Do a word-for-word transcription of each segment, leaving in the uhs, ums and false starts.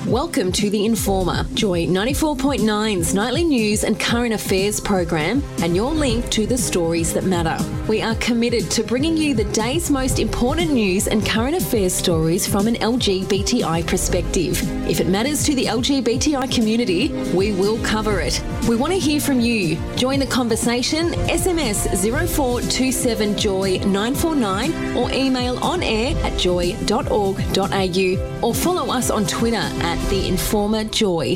Welcome to The Informer, Joy ninety-four point nine's nightly news and current affairs program, and your link to the stories that matter. We are committed to bringing you the day's most important news and current affairs stories from an L G B T I perspective. If it matters to the L G B T I community, we will cover it. We want to hear from you. Join the conversation, S M S zero four two seven joy nine four nine or email on air at joy dot org dot a u or follow us on Twitter at The Informer Joy.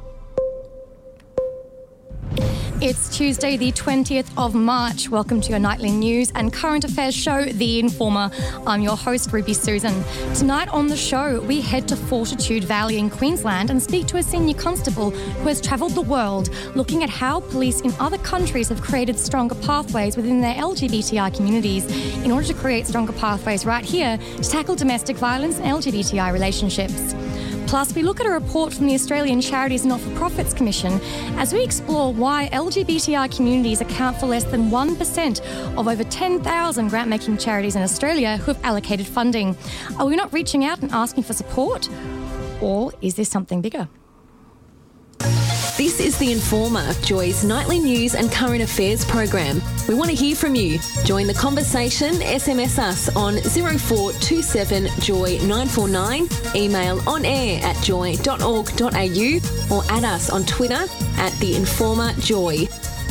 It's Tuesday, the twentieth of March. Welcome to your nightly news and current affairs show, The Informer. I'm your host, Ruby Susan. Tonight on the show, we head to Fortitude Valley in Queensland and speak to a senior constable who has travelled the world looking at how police in other countries have created stronger pathways within their L G B T I communities in order to create stronger pathways right here to tackle domestic violence and L G B T I relationships. Plus, we look at a report from the Australian Charities and Not-for-Profits Commission as we explore why L G B T I communities account for less than one percent of over ten thousand grant-making charities in Australia who have allocated funding. Are we not reaching out and asking for support? Or is there something bigger? This is The Informer, Joy's nightly news and current affairs program. We want to hear from you. Join the conversation, S M S us on zero four two seven joy nine four nine, email on air at joy dot org dot a u or add us on Twitter at The Informer Joy.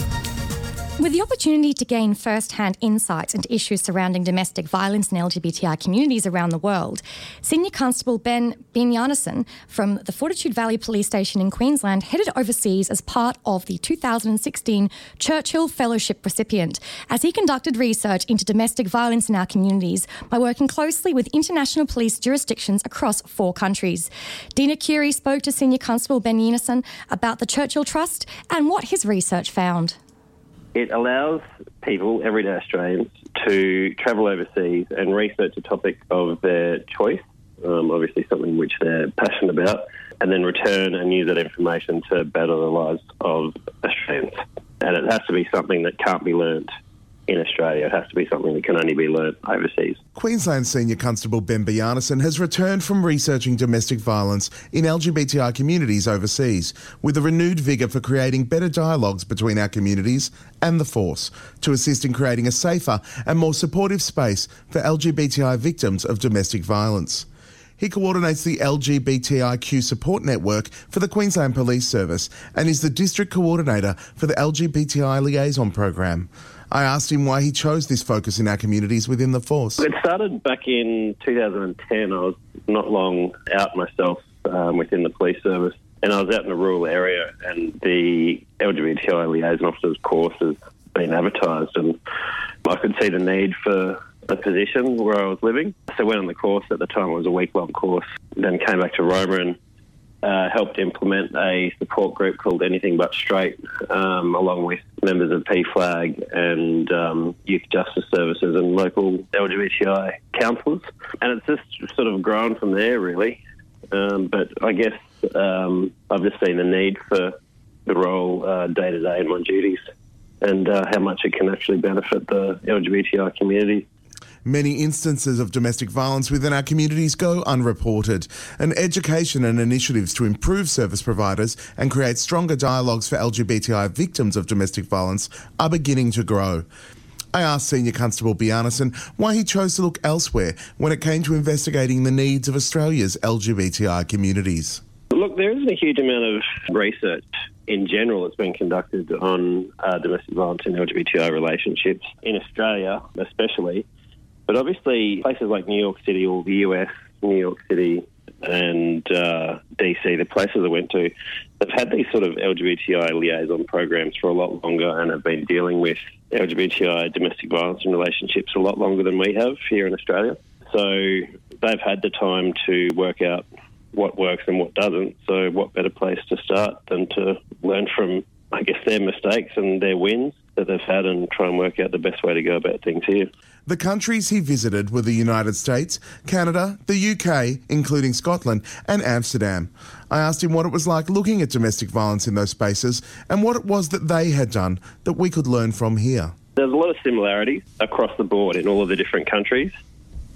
With the opportunity to gain first-hand insights into issues surrounding domestic violence in L G B T I communities around the world, Senior Constable Ben Bjarnason from the Fortitude Valley Police Station in Queensland headed overseas as part of the two thousand sixteen Churchill Fellowship recipient as he conducted research into domestic violence in our communities by working closely with international police jurisdictions across four countries. Dina Curie spoke to Senior Constable Ben Bjarnason about the Churchill Trust and what his research found. It allows people, everyday Australians, to travel overseas and research a topic of their choice, um, obviously something which they're passionate about, and then return and use that information to better the lives of Australians. And it has to be something that can't be learnt in Australia. It has to be something that can only be learnt overseas. Queensland Senior Constable Ben Bjarnason has returned from researching domestic violence in L G B T I communities overseas with a renewed vigour for creating better dialogues between our communities and the force to assist in creating a safer and more supportive space for L G B T I victims of domestic violence. He coordinates the L G B T I Q support network for the Queensland Police Service and is the district coordinator for the L G B T I liaison program. I asked him why he chose this focus in our communities within the force. It started back in two thousand ten. I was not long out myself um, within the police service, and I was out in a rural area, and the L G B T I liaison officers course has been advertised, and I could see the need for a position where I was living. So I went on the course. At the time it was a week-long course, then came back to Roma and Uh, helped implement a support group called Anything But Straight, um, along with members of P FLAG and um, Youth Justice Services and local L G B T I councillors. And it's just sort of grown from there, really. Um, but I guess um, I've just seen the need for the role uh, day to day in my duties and uh, how much it can actually benefit the L G B T I community. Many instances of domestic violence within our communities go unreported, and education and initiatives to improve service providers and create stronger dialogues for L G B T I victims of domestic violence are beginning to grow. I asked Senior Constable Bjarnason why he chose to look elsewhere when it came to investigating the needs of Australia's L G B T I communities. Look, there isn't a huge amount of research in general that's been conducted on uh, domestic violence and L G B T I relationships in Australia, especially. But obviously, places like New York City or the U S, New York City and uh, D C, the places I went to, they've had these sort of L G B T I liaison programs for a lot longer and have been dealing with L G B T I domestic violence and relationships a lot longer than we have here in Australia. So they've had the time to work out what works and what doesn't. So what better place to start than to learn from, I guess, their mistakes and their wins that they've had and try and work out the best way to go about things here. The countries he visited were the United States, Canada, the U K, including Scotland, and Amsterdam. I asked him what it was like looking at domestic violence in those spaces and what it was that they had done that we could learn from here. There's a lot of similarities across the board in all of the different countries.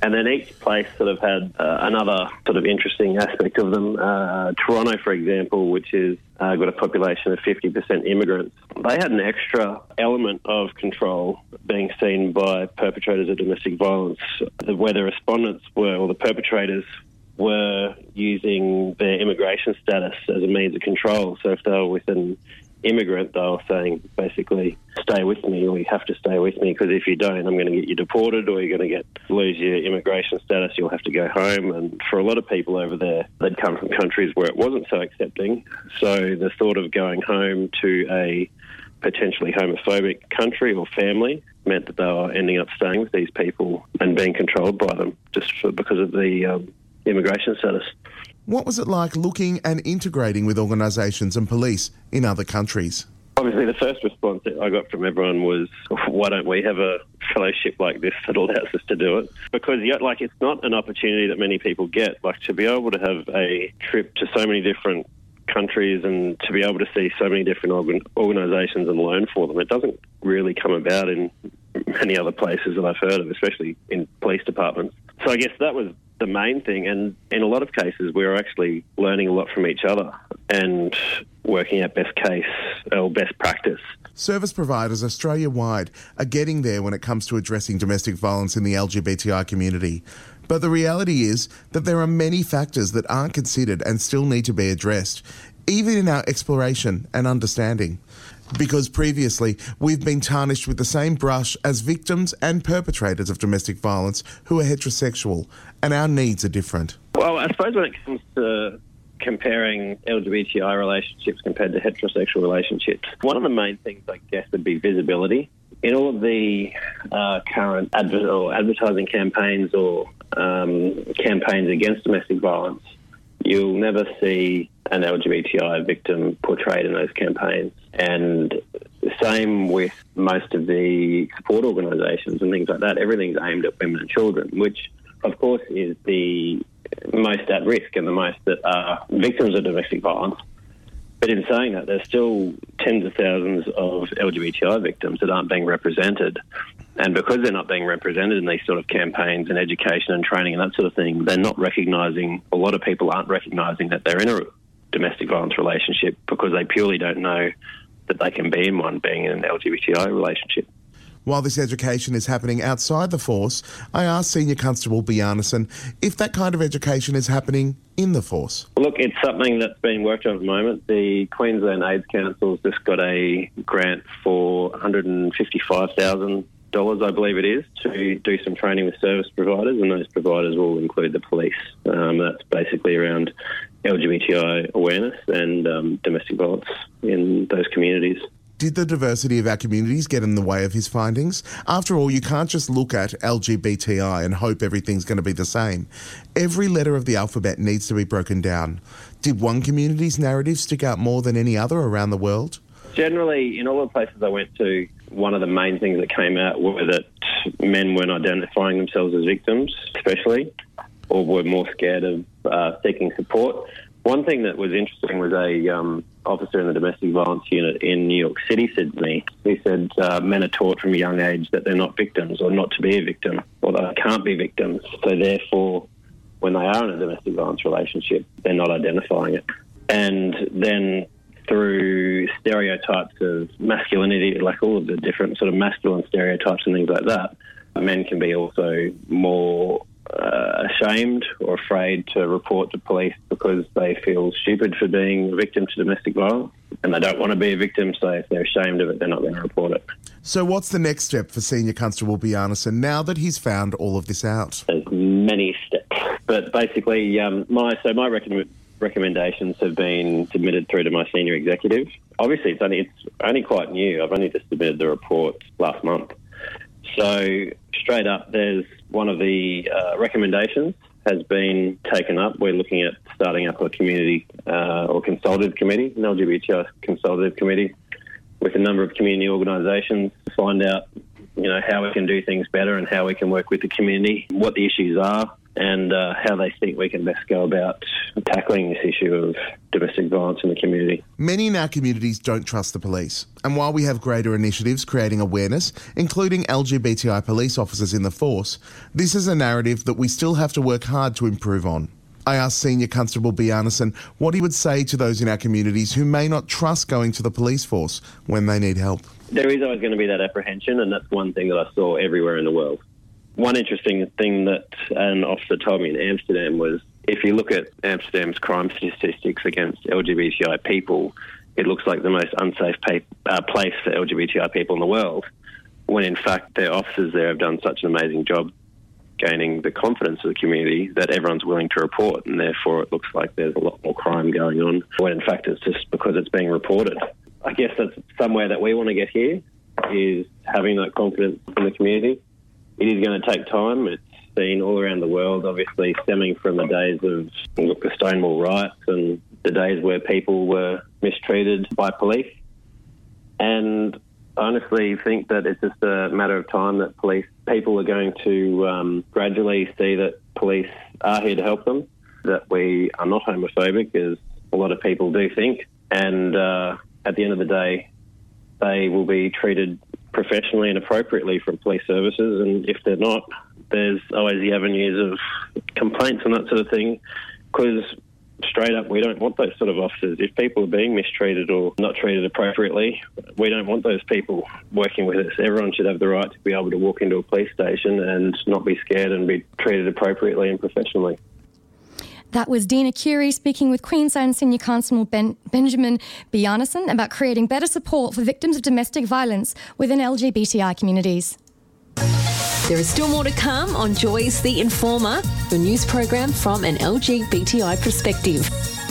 And then each place sort of had uh, another sort of interesting aspect of them. Uh, Toronto, for example, which is uh, got a population of fifty percent immigrants, they had an extra element of control being seen by perpetrators of domestic violence, where the respondents were, or the perpetrators were using their immigration status as a means of control. So if they were with an immigrant, they were saying, basically, stay with me, or you have to stay with me, because if you don't, I'm going to get you deported, or you're going to get lose your immigration status, you'll have to go home. And for a lot of people over there, they'd come from countries where it wasn't so accepting. So the thought of going home to a potentially homophobic country or family meant that they were ending up staying with these people and being controlled by them just for, because of the um, immigration status. What was it like looking and integrating with organisations and police in other countries? Obviously, the first response that I got from everyone was, why don't we have a fellowship like this that allows us to do it? Because, like, it's not an opportunity that many people get. Like, to be able to have a trip to so many different countries and to be able to see so many different organ- organisations and learn for them, it doesn't really come about in many other places that I've heard of, especially in police departments. So I guess that was the main thing, and in a lot of cases we were actually learning a lot from each other and working out best case or best practice. Service providers Australia-wide are getting there when it comes to addressing domestic violence in the L G B T I community. But the reality is that there are many factors that aren't considered and still need to be addressed, even in our exploration and understanding. Because previously, we've been tarnished with the same brush as victims and perpetrators of domestic violence who are heterosexual, and our needs are different. Well, I suppose when it comes to comparing L G B T I relationships compared to heterosexual relationships, one of the main things, I guess, would be visibility. In all of the uh, current adver- or advertising campaigns or um, campaigns against domestic violence, you'll never see an L G B T I victim portrayed in those campaigns. And same with most of the support organisations and things like that. Everything's aimed at women and children, which, of course, is the most at risk and the most that are victims of domestic violence. But in saying that, there's still tens of thousands of L G B T I victims that aren't being represented. And because they're not being represented in these sort of campaigns and education and training and that sort of thing, they're not recognising, a lot of people aren't recognising that they're in a domestic violence relationship because they purely don't know that they can be in one, being in an L G B T I relationship. While this education is happening outside the force, I asked Senior Constable Bjarnason if that kind of education is happening in the force. Look, it's something that's being worked on at the moment. The Queensland AIDS Council's just got a grant for one hundred fifty-five thousand dollars, I believe it is, to do some training with service providers, and those providers will include the police. Um, that's basically around L G B T I awareness and um, domestic violence in those communities. Did the diversity of our communities get in the way of his findings? After all, you can't just look at L G B T I and hope everything's going to be the same. Every letter of the alphabet needs to be broken down. Did one community's narrative stick out more than any other around the world? Generally, in all the places I went to, one of the main things that came out were that men weren't identifying themselves as victims, especially, or were more scared of uh, seeking support. One thing that was interesting was a um, officer in the domestic violence unit in New York City said to me, he said uh, men are taught from a young age that they're not victims or not to be a victim or that they can't be victims. So therefore, when they are in a domestic violence relationship, they're not identifying it. And then through stereotypes of masculinity, like all of the different sort of masculine stereotypes and things like that, men can be also more uh, ashamed or afraid to report to police because they feel stupid for being a victim to domestic violence and they don't want to be a victim, so if they're ashamed of it, they're not going to report it. So what's the next step for Senior Constable Bjarnason now that he's found all of this out? There's many steps, but basically um, my so my recommend recommendations have been submitted through to my senior executive. Obviously, it's only it's only quite new. I've only just submitted the report last month. So straight up, there's one of the uh, recommendations has been taken up. We're looking at starting up a community uh, or consultative committee, an L G B T I consultative committee, with a number of community organisations to find out, you know, how we can do things better and how we can work with the community, what the issues are, and uh, how they think we can best go about tackling this issue of domestic violence in the community. Many in our communities don't trust the police, and while we have greater initiatives creating awareness, including L G B T I police officers in the force, this is a narrative that we still have to work hard to improve on. I asked Senior Constable Bjarnason what he would say to those in our communities who may not trust going to the police force when they need help. There is always going to be that apprehension, and that's one thing that I saw everywhere in the world. One interesting thing that an officer told me in Amsterdam was, if you look at Amsterdam's crime statistics against L G B T I people, it looks like the most unsafe pay, uh, place for L G B T I people in the world, when in fact their officers there have done such an amazing job gaining the confidence of the community that everyone's willing to report, and therefore it looks like there's a lot more crime going on, when in fact it's just because it's being reported. I guess that's somewhere that we want to get here, is having that confidence in the community. It is going to take time. It's seen all around the world, obviously stemming from the days of look, the Stonewall riots and the days where people were mistreated by police. And I honestly think that it's just a matter of time that police people are going to um, gradually see that police are here to help them, that we are not homophobic, as a lot of people do think. And uh, at the end of the day, they will be treated professionally and appropriately from police services, and if they're not, there's always the avenues of complaints and that sort of thing, because straight up, we don't want those sort of officers. If people are being mistreated or not treated appropriately, we don't want those people working with us. Everyone should have the right to be able to walk into a police station and not be scared and be treated appropriately and professionally. That was Dina Curie speaking with Queensland Senior Constable ben- Benjamin Bjarnason about creating better support for victims of domestic violence within L G B T I communities. There is still more to come on Joy's The Informer, the news program from an L G B T I perspective.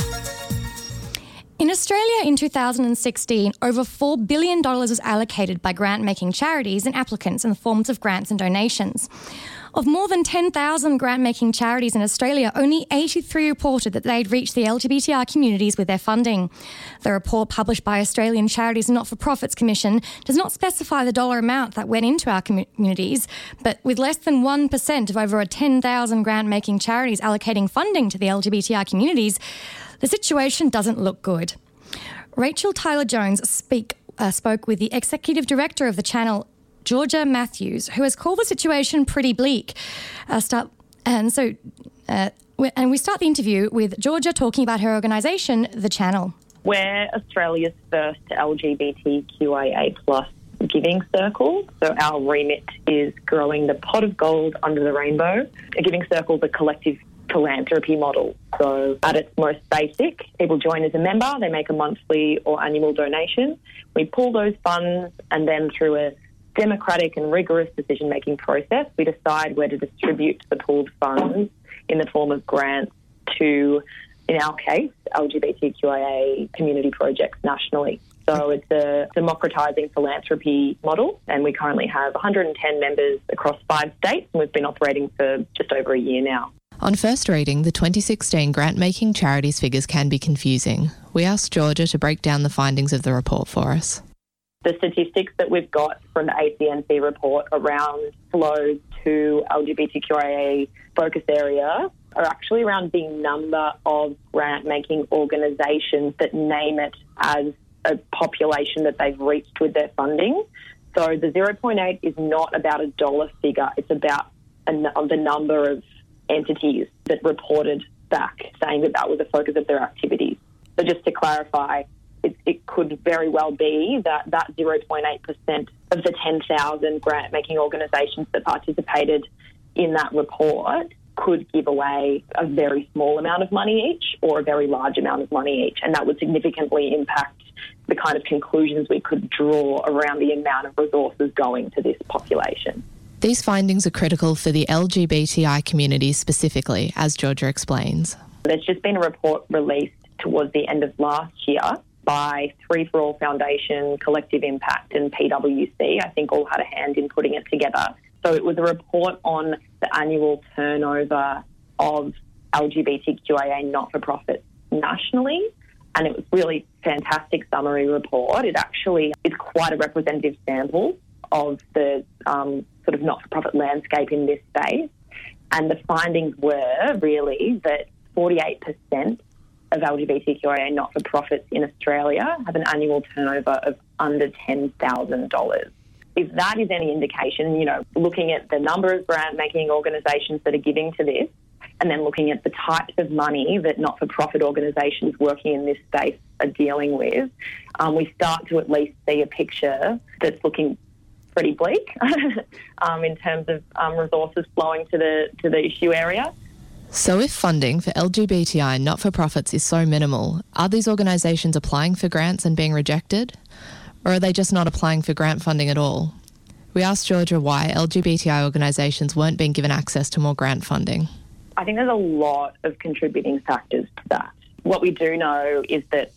In Australia in two thousand sixteen, over four billion dollars was allocated by grant-making charities and applicants in the forms of grants and donations. Of more than ten thousand grant-making charities in Australia, only eighty-three reported that they'd reached the L G B T I communities with their funding. The report published by Australian Charities and Not-for-Profits Commission does not specify the dollar amount that went into our communities, but with less than one percent of over ten thousand grant-making charities allocating funding to the L G B T I communities, the situation doesn't look good. Rachel Tyler-Jones speak, uh, spoke with the Executive Director of the channel, Georgia Matthews, who has called the situation pretty bleak. Uh, start, and so, uh, and we start the interview with Georgia talking about her organisation, The Channel. We're Australia's first L G B T Q I A plus giving circle. So our remit is growing the pot of gold under the rainbow. A giving circle is a collective philanthropy model. So at its most basic, people join as a member, they make a monthly or annual donation. We pull those funds, and then through a democratic and rigorous decision-making process, we decide where to distribute the pooled funds in the form of grants to, in our case, L G B T Q I A community projects nationally. So it's a democratising philanthropy model, and we currently have one hundred ten members across five states, and we've been operating for just over a year now. On first reading, the twenty sixteen grant-making charities figures can be confusing. We asked Georgia to break down the findings of the report for us. The statistics that we've got from the A C N C report around flows to L G B T Q I A focus area are actually around the number of grant-making organisations that name it as a population that they've reached with their funding. So the zero point eight is not about a dollar figure. It's about a, the number of entities that reported back saying that that was the focus of their activities. So just to clarify, It, it could very well be that that zero point eight percent of the ten thousand grant-making organisations that participated in that report could give away a very small amount of money each or a very large amount of money each, and that would significantly impact the kind of conclusions we could draw around the amount of resources going to this population. These findings are critical for the L G B T I community specifically, as Georgia explains. There's just been a report released towards the end of last year by Three for All Foundation, Collective Impact and P W C. I think all had a hand in putting it together. So it was a report on the annual turnover of L G B T Q I A not-for-profits nationally, and it was really fantastic summary report. It actually is quite a representative sample of the um, sort of not-for-profit landscape in this space. And the findings were really that forty-eight percent of L G B T Q I A not-for-profits in Australia have an annual turnover of under ten thousand dollars. If that is any indication, you know, looking at the number of grant-making organisations that are giving to this, and then looking at the types of money that not-for-profit organisations working in this space are dealing with, um, we start to at least see a picture that's looking pretty bleak um, in terms of um, resources flowing to the to the issue area. So if funding for L G B T I not-for-profits is so minimal, are these organisations applying for grants and being rejected? Or are they just not applying for grant funding at all? We asked Georgia why L G B T I organisations weren't being given access to more grant funding. I think there's a lot of contributing factors to that. What we do know is that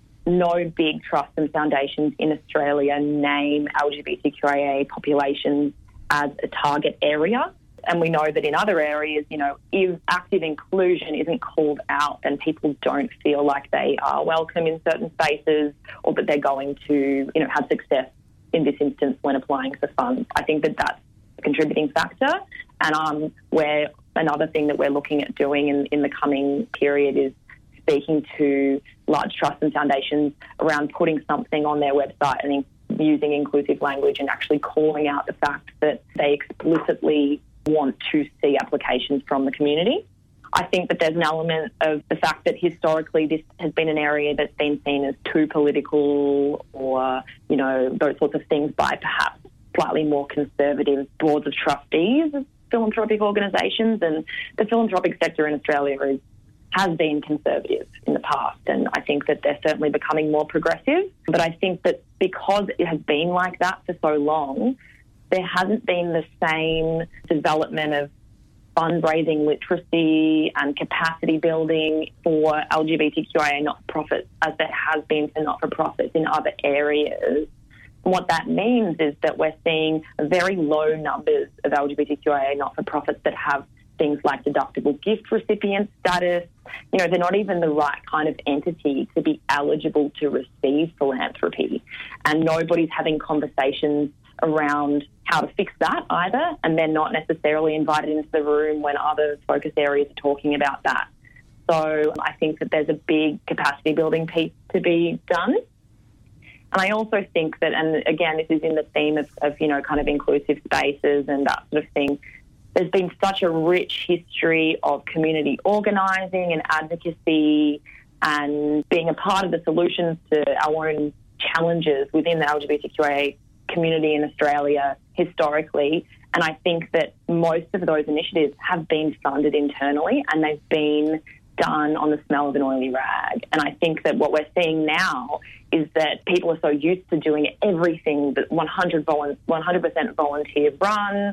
no big trusts and foundations in Australia name L G B T Q I A populations as a target area. And we know that in other areas, you know, if active inclusion isn't called out, then people don't feel like they are welcome in certain spaces or that they're going to, you know, have success in this instance when applying for funds. I think that that's a contributing factor. And um, where another thing that we're looking at doing in, in the coming period is speaking to large trusts and foundations around putting something on their website and in, using inclusive language and actually calling out the fact that they explicitly want to see applications from the community. I think that there's an element of the fact that historically this has been an area that's been seen as too political or, you know, those sorts of things by perhaps slightly more conservative boards of trustees of philanthropic organisations. And the philanthropic sector in Australia is, has been conservative in the past, and I think that they're certainly becoming more progressive. But I think that because it has been like that for so long, there hasn't been the same development of fundraising literacy and capacity building for L G B T Q I A not-for-profits as there has been for not-for-profits in other areas. And what that means is that we're seeing very low numbers of L G B T Q I A not-for-profits that have things like deductible gift recipient status. You know, they're not even the right kind of entity to be eligible to receive philanthropy. And nobody's having conversations around how to fix that either, and they're not necessarily invited into the room when other focus areas are talking about that. So I think that there's a big capacity building piece to be done. And I also think that, and again, this is in the theme of, of, you know, kind of inclusive spaces and that sort of thing, there's been such a rich history of community organising and advocacy and being a part of the solutions to our own challenges within the L G B T Q I A community in Australia historically. And I think that most of those initiatives have been funded internally and they've been done on the smell of an oily rag. And I think that what we're seeing now is that people are so used to doing everything but one hundred percent volunteer run.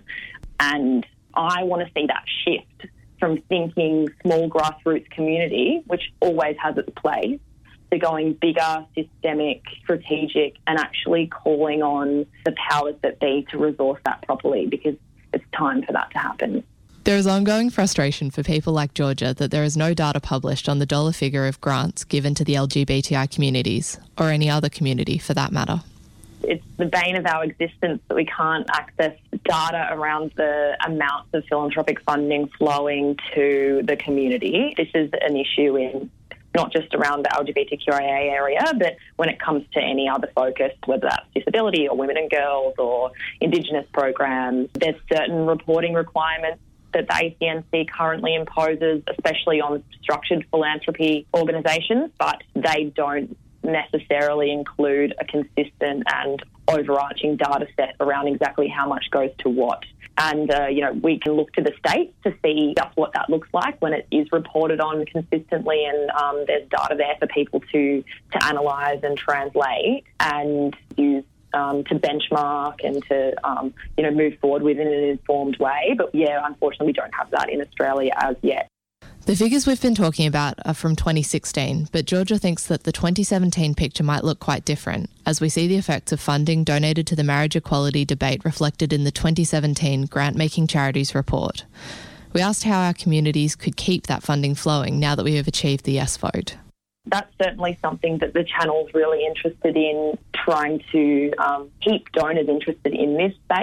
And I want to see that shift from thinking small grassroots community, which always has its place, to going bigger, systemic, strategic, and actually calling on the powers that be to resource that properly, because it's time for that to happen. There is ongoing frustration for people like Georgia that there is no data published on the dollar figure of grants given to the L G B T I communities, or any other community for that matter. It's the bane of our existence that we can't access data around the amounts of philanthropic funding flowing to the community. This is an issue in not just around the L G B T Q I A area, but when it comes to any other focus, whether that's disability or women and girls or Indigenous programs, there's certain reporting requirements that the A C N C currently imposes, especially on structured philanthropy organisations, but they don't necessarily include a consistent and overarching data set around exactly how much goes to what. And, uh, you know, we can look to the states to see just what that looks like when it is reported on consistently, and um, there's data there for people to, to analyse and translate and use um, to benchmark and to, um, you know, move forward within an informed way. But, yeah, unfortunately, we don't have that in Australia as yet. The figures we've been talking about are from twenty sixteen, but Georgia thinks that the twenty seventeen picture might look quite different, as we see the effects of funding donated to the marriage equality debate reflected in the twenty seventeen Grant-Making Charities report. We asked how our communities could keep that funding flowing now that we have achieved the yes vote. That's certainly something that the channel's really interested in, trying to um, keep donors interested in this space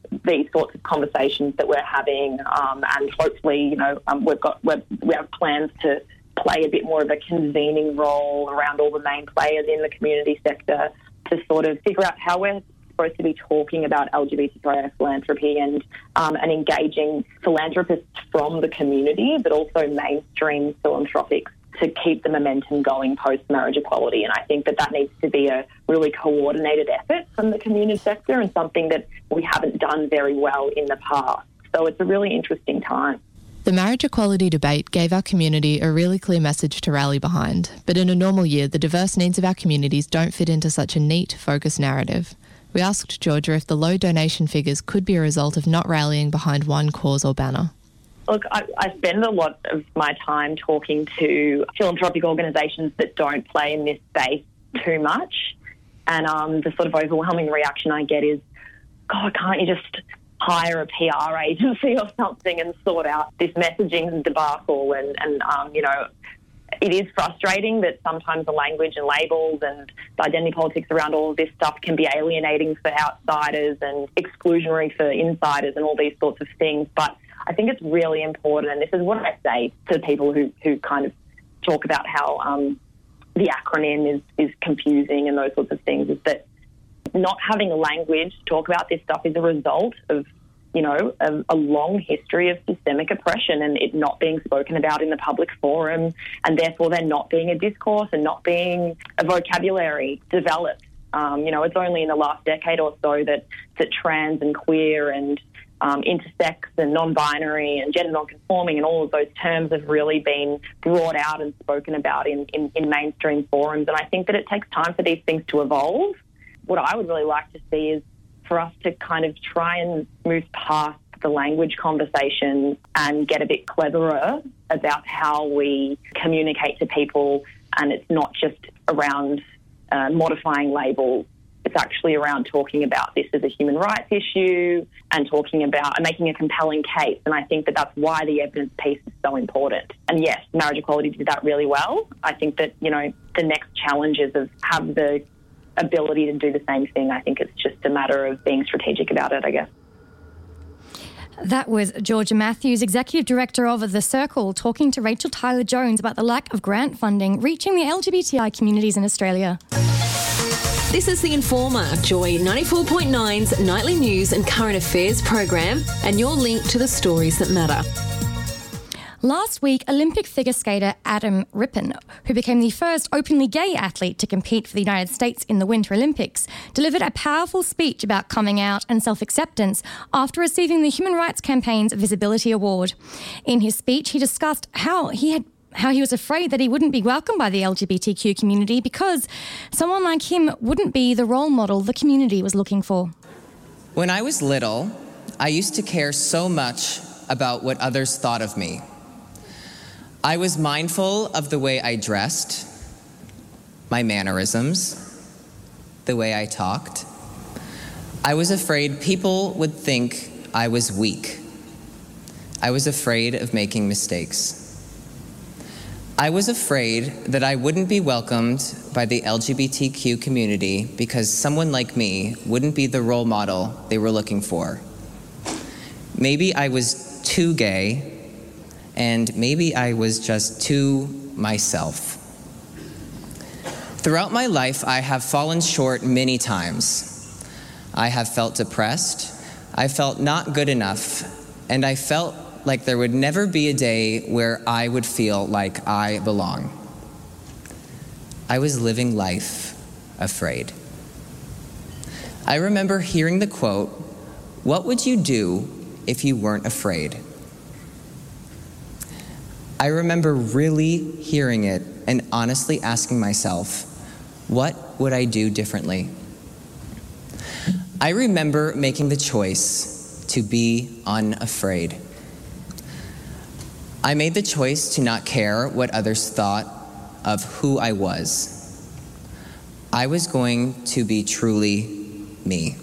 these sorts of conversations that we're having, um, and hopefully, you know, um, we've got we've, we have plans to play a bit more of a convening role around all the main players in the community sector to sort of figure out how we're supposed to be talking about L G B T Q I A philanthropy and um, and engaging philanthropists from the community, but also mainstream philanthropics to keep the momentum going post-marriage equality. And I think that that needs to be a really coordinated effort from the community sector and something that we haven't done very well in the past. So it's a really interesting time. The marriage equality debate gave our community a really clear message to rally behind, but in a normal year, the diverse needs of our communities don't fit into such a neat, focused narrative. We asked Georgia if the low donation figures could be a result of not rallying behind one cause or banner. Look, I, I spend a lot of my time talking to philanthropic organisations that don't play in this space too much, and um, the sort of overwhelming reaction I get is, God, can't you just hire a P R agency or something and sort out this messaging debacle? And, and um, you know, it is frustrating that sometimes the language and labels and the identity politics around all of this stuff can be alienating for outsiders and exclusionary for insiders and all these sorts of things. But I think it's really important, and this is what I say to people who, who kind of talk about how um, the acronym is, is confusing and those sorts of things, is that not having a language to talk about this stuff is a result of, you know, a, a long history of systemic oppression and it not being spoken about in the public forum, and therefore there not being a discourse and not being a vocabulary developed. Um, you know, it's only in the last decade or so that, that trans and queer and um, intersex and non-binary and gender non-conforming and all of those terms have really been brought out and spoken about in, in, in mainstream forums. And I think that it takes time for these things to evolve. What I would really like to see is for us to kind of try and move past the language conversation and get a bit cleverer about how we communicate to people. And it's not just around uh, modifying labels. It's actually around talking about this as a human rights issue and talking about and making a compelling case. And I think that that's why the evidence piece is so important. And yes, marriage equality did that really well. I think that, you know, the next challenges of have the ability to do the same thing. I think it's just a matter of being strategic about it, I guess. That was Georgia Matthews, Executive Director of The Circle, talking to Rachel Tyler-Jones about the lack of grant funding reaching the L G B T I communities in Australia. This is The Informer, Joy ninety-four point nine's nightly news and current affairs program, and your link to the stories that matter. Last week, Olympic figure skater Adam Rippon, who became the first openly gay athlete to compete for the United States in the Winter Olympics, delivered a powerful speech about coming out and self-acceptance after receiving the Human Rights Campaign's Visibility Award. In his speech, he discussed how he had how he was afraid that he wouldn't be welcomed by the L G B T Q community because someone like him wouldn't be the role model the community was looking for. When I was little, I used to care so much about what others thought of me. I was mindful of the way I dressed, my mannerisms, the way I talked. I was afraid people would think I was weak. I was afraid of making mistakes. I was afraid that I wouldn't be welcomed by the L G B T Q community because someone like me wouldn't be the role model they were looking for. Maybe I was too gay, and maybe I was just too myself. Throughout my life, I have fallen short many times. I have felt depressed, I felt not good enough, and I felt like there would never be a day where I would feel like I belong. I was living life afraid. I remember hearing the quote, "What would you do if you weren't afraid?" I remember really hearing it and honestly asking myself, what would I do differently? I remember making the choice to be unafraid. I made the choice to not care what others thought of who I was. I was going to be truly me.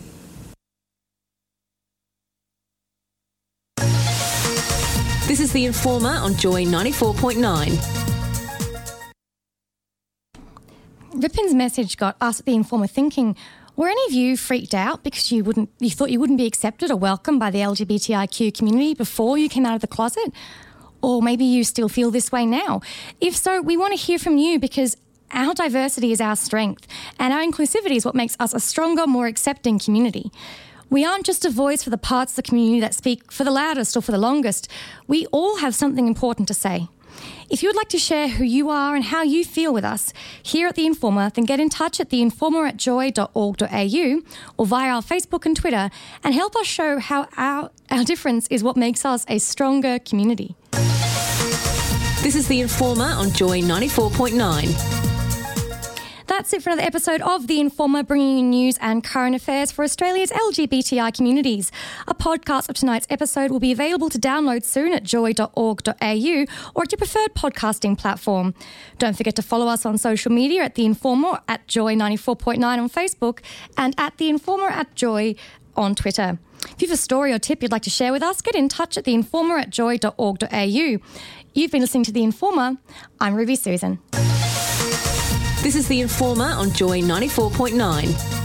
This is The Informer on Joy ninety-four point nine. Rippon's message got us at The Informer thinking, Were any of you freaked out because you wouldn't, you thought you wouldn't be accepted or welcomed by the L G B T I Q community before you came out of the closet? Or maybe you still feel this way now. If so, we want to hear from you because our diversity is our strength and our inclusivity is what makes us a stronger, more accepting community. We aren't just a voice for the parts of the community that speak for the loudest or for the longest. We all have something important to say. If you would like to share who you are and how you feel with us here at The Informer, then get in touch at the informer at joy dot org dot a u or via our Facebook and Twitter and help us show how our, our difference is what makes us a stronger community. This is The Informer on Joy ninety-four point nine. That's it for another episode of The Informer, bringing you news and current affairs for Australia's L G B T I communities. A podcast of tonight's episode will be available to download soon at joy dot org dot a u or at your preferred podcasting platform. Don't forget to follow us on social media at The Informer, at Joy ninety-four point nine on Facebook and at The Informer at Joy on Twitter. If you have a story or tip you'd like to share with us, get in touch at the informer at joy dot org dot a u. You've been listening to The Informer. I'm Ruby Susan. This is The Informer on Joy ninety-four point nine.